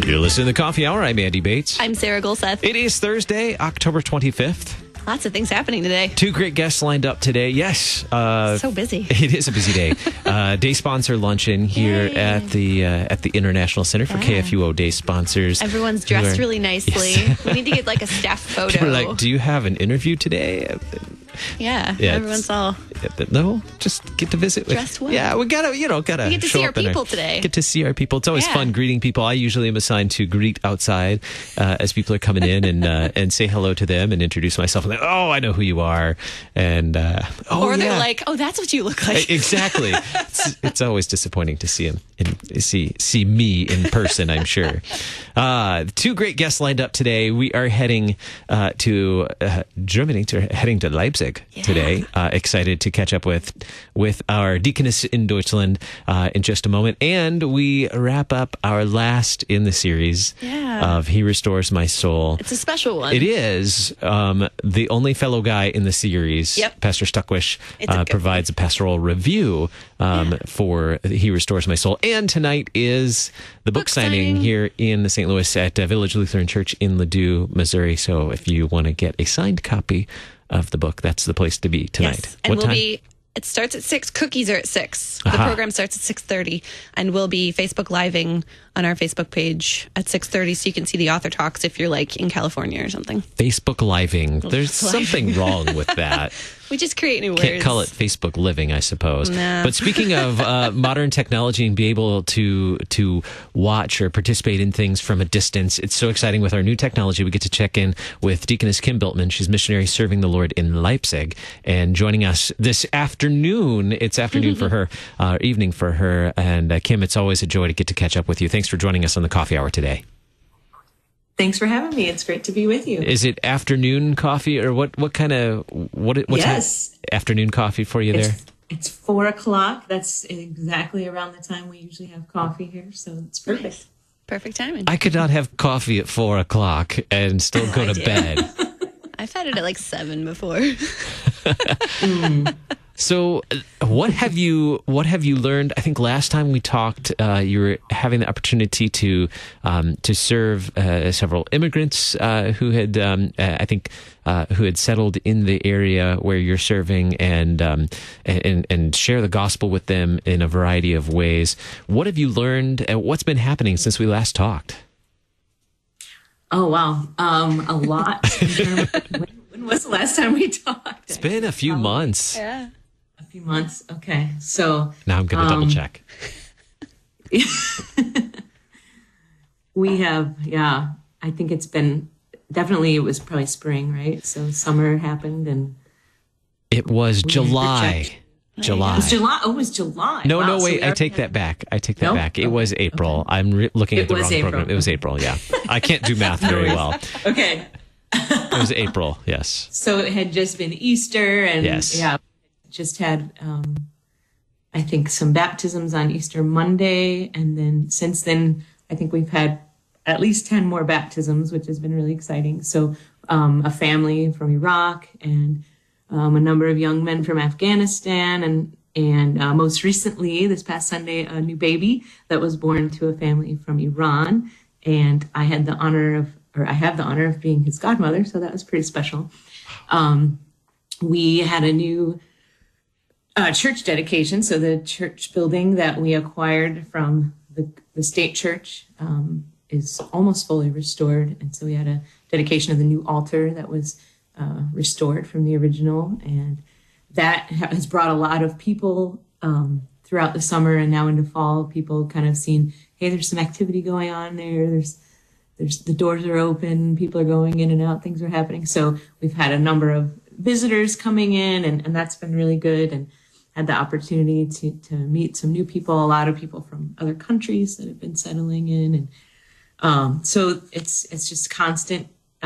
You're listening to the Coffee Hour. I'm Andy Bates. I'm Sarah Golseth. It is Thursday, October 25th. Lots of things happening today. Two great guests lined up today. Yes. So busy. It is a busy day. Day sponsor luncheon here at the International Center for KFUO Day sponsors. Everyone's dressed really nicely. Yes. We need to get like a staff photo. We're like, do you have an interview today? Yeah, everyone's all... No, just get to visit. Dressed well. Yeah, we gotta we get to see our people today. Get to see our people. It's always fun greeting people. I usually am assigned to greet outside as people are coming in and say hello to them and introduce myself. And like, oh, I know who you are. And or they're like, oh, that's what you look like. Exactly. It's always disappointing to see him and see me in person, I'm sure. Two great guests lined up today. We are heading to Germany, heading to Leipzig today. Excited to catch up with our deaconess in Deutschland in just a moment. And we wrap up our last in the series of He Restores My Soul. It's a special one. It is. The only fellow guy in the series, Pastor Stuckwish, provides a pastoral review for He Restores My Soul. And tonight is the book signing here in St. Louis at Village Lutheran Church in Ladue, Missouri. So if you want to get a signed copy of the book, that's the place to be tonight. Yes. And it starts at 6. Cookies are at 6. The program starts at 6:30, and we'll be Facebook Living on our Facebook page at 6:30, so you can see the author talks if you're like in California or something. Facebook Living. There's something wrong with that. We just create new words. Can't call it Facebook Living, I suppose. No. But speaking of modern technology and be able to watch or participate in things from a distance, it's so exciting with our new technology. We get to check in with Deaconess Kim Biltman. She's missionary serving the Lord in Leipzig and joining us this afternoon. It's afternoon for her, evening for her. And Kim, it's always a joy to get to catch up with you. Thanks for joining us on the Coffee Hour today. Thanks for having me. It's great to be with you. Is it afternoon coffee or what kind of, what's afternoon coffee for you there? It's 4:00. That's exactly around the time we usually have coffee here. So it's perfect. Nice. Perfect timing. I could not have coffee at 4:00 and still go to bed. I've had it at like 7 before. So what have you learned? I think last time we talked, you were having the opportunity to serve several immigrants who had, who had settled in the area where you're serving and share the gospel with them in a variety of ways. What have you learned? What's been happening since we last talked? Oh, wow. A lot. When was the last time we talked? It's been a few months. Yeah. A few months. Okay. So now I'm going to double check. We have, I think it's been, definitely it was probably spring, right? So summer happened and. It was July. July. It was July. Oh, it was July. No, wow. Wait. I take that back. It was April. Okay. I'm looking at the wrong program. It was April. Yeah. I can't do math very well. Okay. It was April. Yes. So it had just been Easter and just had, I think, some baptisms on Easter Monday. And then since then, I think we've had at least 10 more baptisms, which has been really exciting. So a family from Iraq and a number of young men from Afghanistan. And most recently, this past Sunday, a new baby that was born to a family from Iran. And I have the honor of being his godmother. So that was pretty special. We had a new church dedication. So the church building that we acquired from the state church is almost fully restored. And so we had a dedication of the new altar that was restored from the original. And that has brought a lot of people throughout the summer and now into fall. People kind of seen, hey, there's some activity going on there. There's the doors are open. People are going in and out. Things are happening. So we've had a number of visitors coming in and that's been really good. And had the opportunity to meet some new people, a lot of people from other countries that have been settling in. And so it's just constant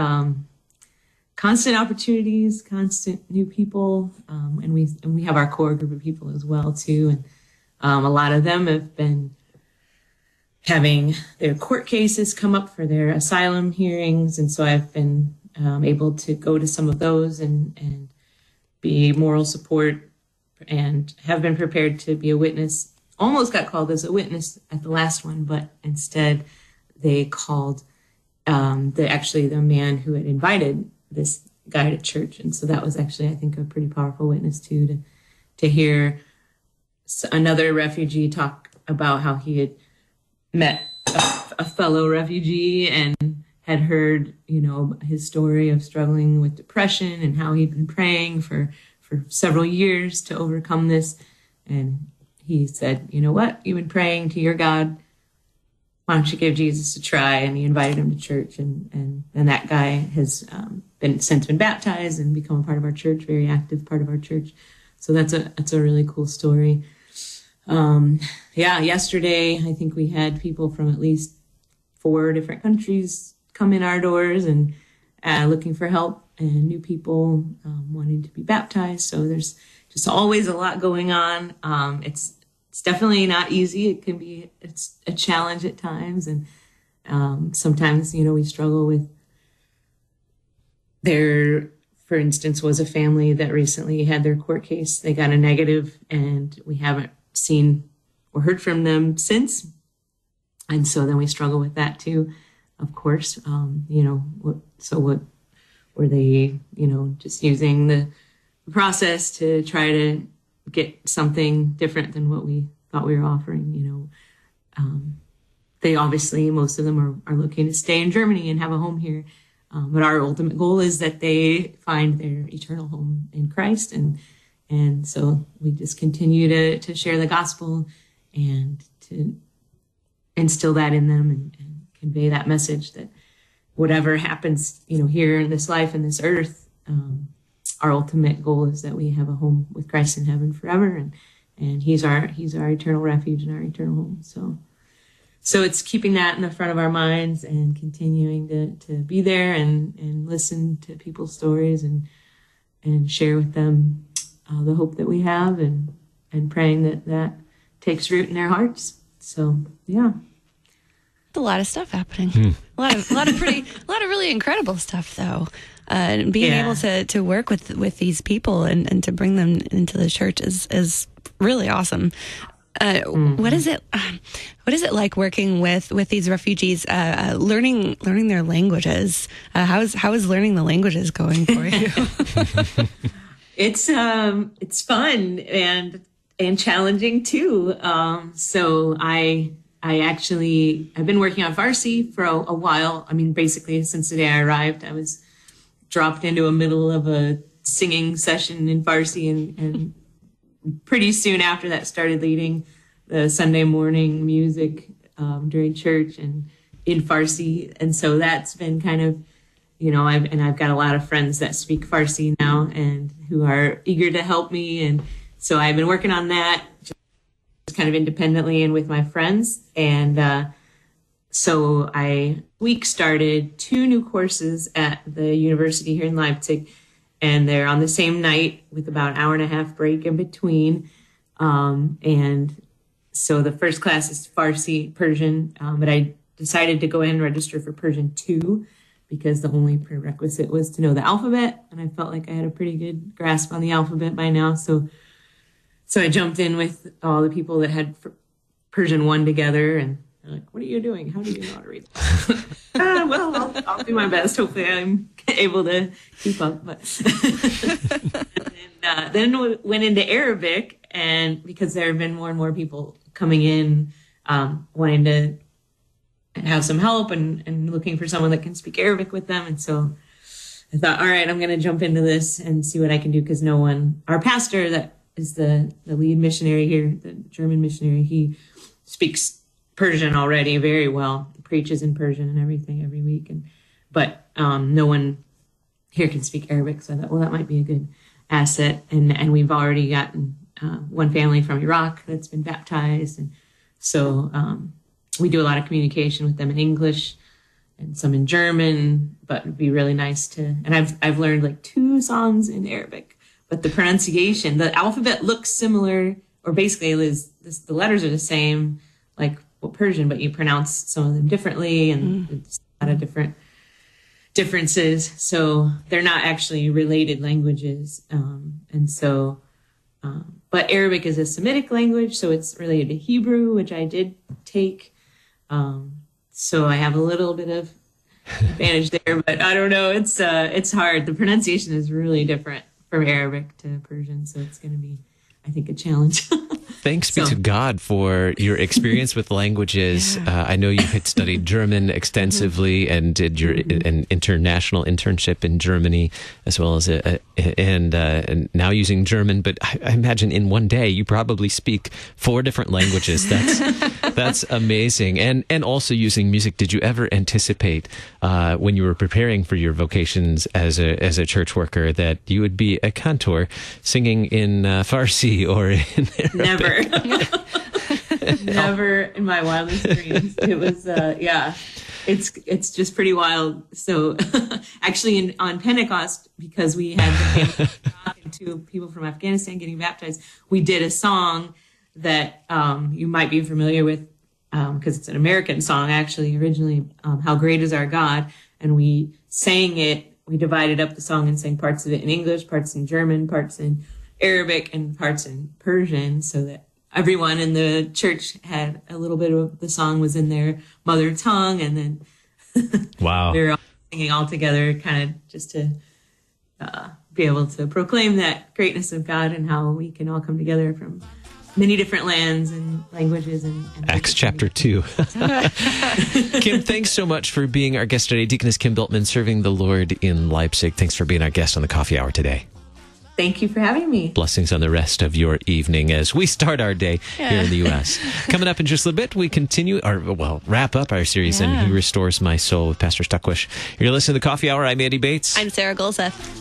opportunities, constant new people. And we have our core group of people as well too. And a lot of them have been having their court cases come up for their asylum hearings. And so I've been able to go to some of those and be moral support and have been prepared to be a witness. Almost got called as a witness at the last one, but instead they called the man who had invited this guy to church. And so that was actually, I think, a pretty powerful witness too, to hear another refugee talk about how he had met a fellow refugee and had heard, his story of struggling with depression and how he'd been praying for several years to overcome this. And he said, you know what? You've been praying to your God. Why don't you give Jesus a try? And he invited him to church. And that guy has since been baptized and become a part of our church, very active part of our church. So that's a really cool story. Yesterday, I think we had people from at least 4 different countries come in our doors and looking for help, and new people wanting to be baptized. So there's just always a lot going on. It's definitely not easy. It's a challenge at times. And sometimes, we struggle with for instance, was a family that recently had their court case. They got a negative, and we haven't seen or heard from them since. And so then we struggle with that too, of course. What were they, just using the process to try to get something different than what we thought we were offering? They obviously, most of them are looking to stay in Germany and have a home here. But our ultimate goal is that they find their eternal home in Christ. And so we just continue to share the gospel and to instill that in them and convey that message that whatever happens, here in this life and this earth, our ultimate goal is that we have a home with Christ in heaven forever. And he's our eternal refuge and our eternal home. So it's keeping that in the front of our minds and continuing to be there and listen to people's stories and share with them the hope that we have and praying that takes root in their hearts. So, yeah. A lot of stuff happening. A lot of really incredible stuff, though. And being able to work with these people and to bring them into the church is really awesome. What is it like working with these refugees, learning their languages? How is learning the languages going for you? It's fun and challenging too. So I've been working on Farsi for a while. I mean, basically since the day I arrived, I was dropped into the middle of a singing session in Farsi and pretty soon after that started leading the Sunday morning music during church and in Farsi. And so that's been kind of, I've got a lot of friends that speak Farsi now and who are eager to help me. And so I've been working on that just kind of independently and with my friends. And so I started 2 new courses at the university here in Leipzig, and they're on the same night with about an hour and a half break in between. And so the first class is Farsi, Persian, but I decided to go ahead and register for Persian 2 because the only prerequisite was to know the alphabet, and I felt like I had a pretty good grasp on the alphabet by now. So I jumped in with all the people that had Persian 1 together, and they're like, "What are you doing? How do you know how to read?" Well, I'll do my best. Hopefully I'm able to keep up. But and then we went into Arabic, and because there have been more and more people coming in wanting to have some help and looking for someone that can speak Arabic with them. And so I thought, all right, I'm going to jump into this and see what I can do, because our pastor that is the lead missionary here, the German missionary, he speaks Persian already very well. He preaches in Persian and everything every week. But no one here can speak Arabic. So I thought, well, that might be a good asset. And we've already gotten one family from Iraq that's been baptized. And so we do a lot of communication with them in English and some in German, but it'd be really nice to, and I've learned like 2 songs in Arabic, but the pronunciation, the alphabet looks similar, or basically the letters are the same, like Persian, but you pronounce some of them differently, and it's a lot of different differences. So they're not actually related languages. But Arabic is a Semitic language, so it's related to Hebrew, which I did take. so I have a little bit of advantage there, but I don't know. It's hard. The pronunciation is really different from Arabic to Persian, so it's going to be, I think, a challenge. Thanks be to God for your experience with languages. I know you had studied German extensively and did your an international internship in Germany, as well as and now using German. But I imagine in one day you probably speak 4 different languages. That's amazing. And also using music. Did you ever anticipate when you were preparing for your vocations as a church worker that you would be a cantor singing in Farsi or in Arabic? Never in my wildest dreams. It was, it's just pretty wild. So actually on Pentecost, because we had the family and 2 people from Afghanistan getting baptized, we did a song that you might be familiar with because it's an American song, actually, originally, How Great Is Our God. And we sang it. We divided up the song and sang parts of it in English, parts in German, parts in Arabic, and parts in Persian, so that everyone in the church had a little bit of the song was in their mother tongue, and then wow, we were all singing all together, kind of just to be able to proclaim that greatness of God and how we can all come together from many different lands and languages. And Acts chapter 2. Kim, thanks so much for being our guest today. Deaconess Kim Biltman, serving the Lord in Leipzig. Thanks for being our guest on the Coffee Hour today. Thank you for having me. Blessings on the rest of your evening as we start our day here in the U.S. Coming up in just a little bit, we continue, wrap up our series, and He Restores My Soul with Pastor Stuckwish. You're listening to the Coffee Hour. I'm Andy Bates. I'm Sarah Golseth.